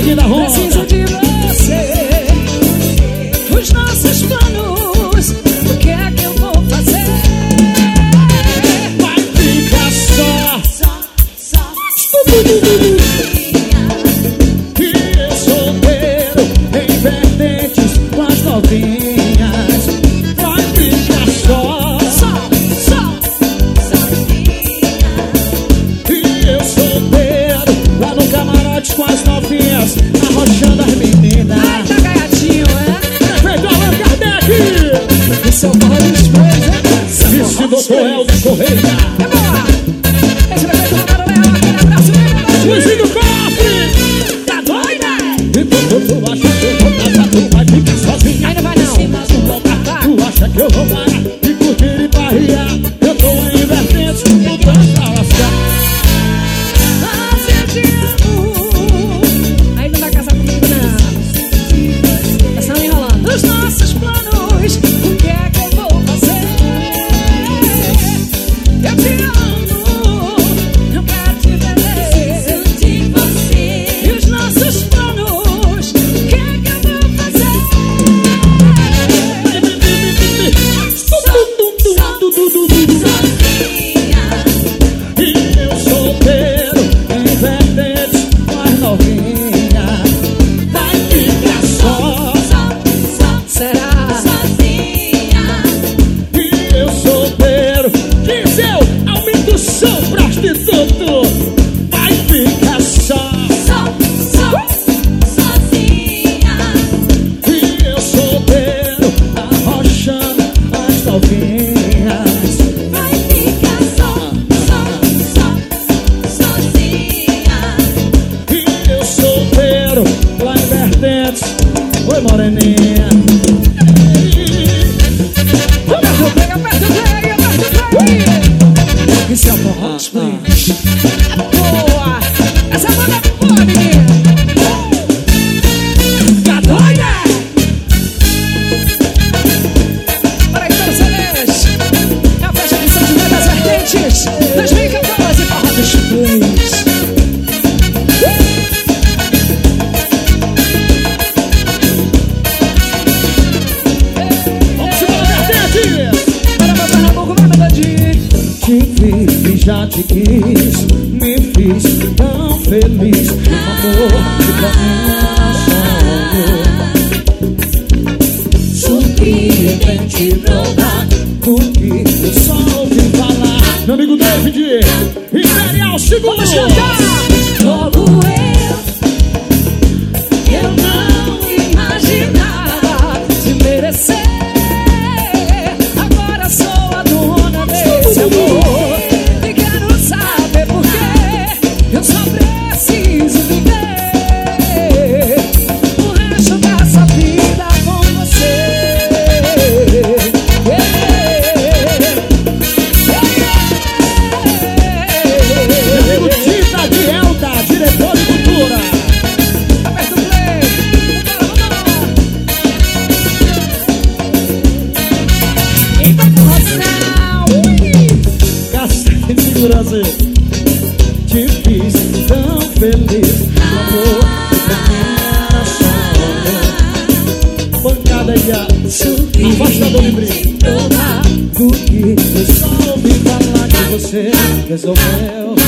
aqui da roda. Preciso de você. Os nossos planos, o que é que eu vou fazer? Vai ficar só. E eu solteiro em vertentes com as novinhas. Vai ficar só. E eu solteiro lá no camarote com as novinhas, arrochando as meninas. Ai, tá gaiatinho, é? Prefeito Allan Kardec. Esse é o forró dos meus, é? Vice doutor Helder Correia. É boa! Esse prefeito Romano Leão, aquele abraço bem grande. Luizinho Cofre. Tá doida? E tu acha que eu vou casar, tu vai ficar sozinha. Aí não vai não. Tu acha que eu vou parar e curtir e barrear? Eu tô em vertentes, mudando pra lascar. Mas eu te amo. Aí não vai casar comigo, não. Tá só enrolando. Os nossos planos, o que é que eu vou fazer? Eu te amo, eu quero te ver. Preciso de você. E os nossos planos, o que é que eu vou fazer? E eu solteiro em vertentes com as novinhas. Vai ficar só. Será? E eu solteiro. Diz eu, aumenta o som, prostituto. Vai ficar só. E eu solteiro, arrochando as novinhas. E eu solteiro, lá em vertentes. Oi, moreninha. Aperta o play, aperta o play. Esse é o forró dos meus. É boa! Essa banda é boa, menina. Tá doida? Para aí, todos eles. É a festa de São José das Vertentes 2014, forró dos meus. Vamos embora, vertentes. Para botar na boca uma melodia. Te vi e já te quis, me fiz tão feliz. Amor, fica sonho. Surpreendente, verdade, porque eu só ouvi falar. Meu amigo David, Imperial Seguro. Vamos cantar! Logo eu não imaginava te merecer. Agora sou a dona desse amor. E quero saber por quê. Eu só preciso viver o resto dessa vida com você. Meu amigo Tita de Elda, diretor de cultura. Aperta o play. Vambora. E vai pro Rosinal. Cacete de segurança. Te fiz tão feliz. O amor pra mim era sonho. Pancada aí, afastador de brilho. Do que eu só ouvi falar que você resolveu